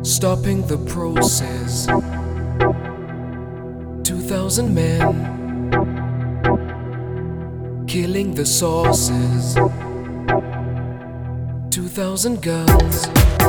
stopping the process. 2,000 men killing the sources. 2,000 guns